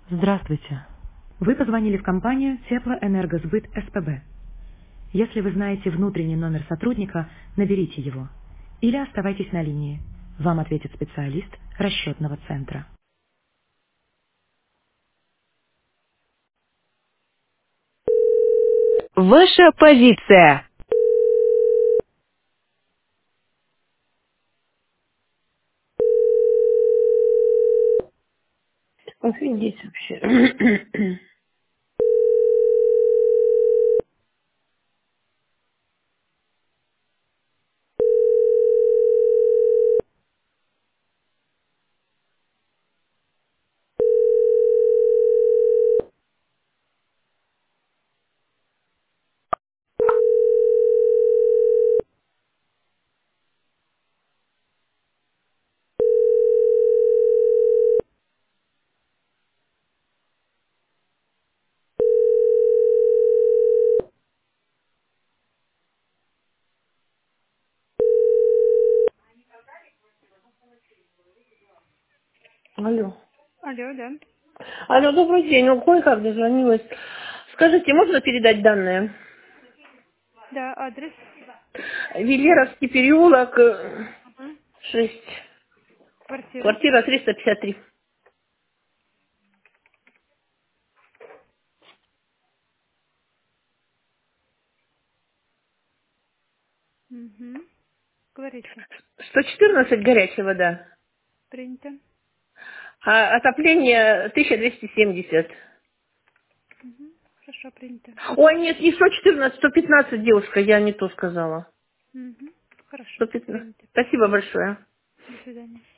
Здравствуйте. Вы позвонили в компанию Теплоэнергосбыт СПБ. Если вы знаете внутренний номер сотрудника, наберите его. Или оставайтесь на линии. Вам ответит специалист расчетного центра. Ваша позиция. Офигеть вообще. Алло. Алло, да. Алло, добрый день. Ну, кое-как дозвонилась. Скажите, можно передать данные? Да, адрес. Велеровский переулок, Мгм. 6, Квартира. квартира 353. Угу. Говорите. 114 горячая вода, Принято. а отопление 1270. Угу. Хорошо, принято. Ой, нет, не 114, 115, девушка, я не то сказала. Угу. Хорошо, 115. принято. Спасибо большое. До свидания.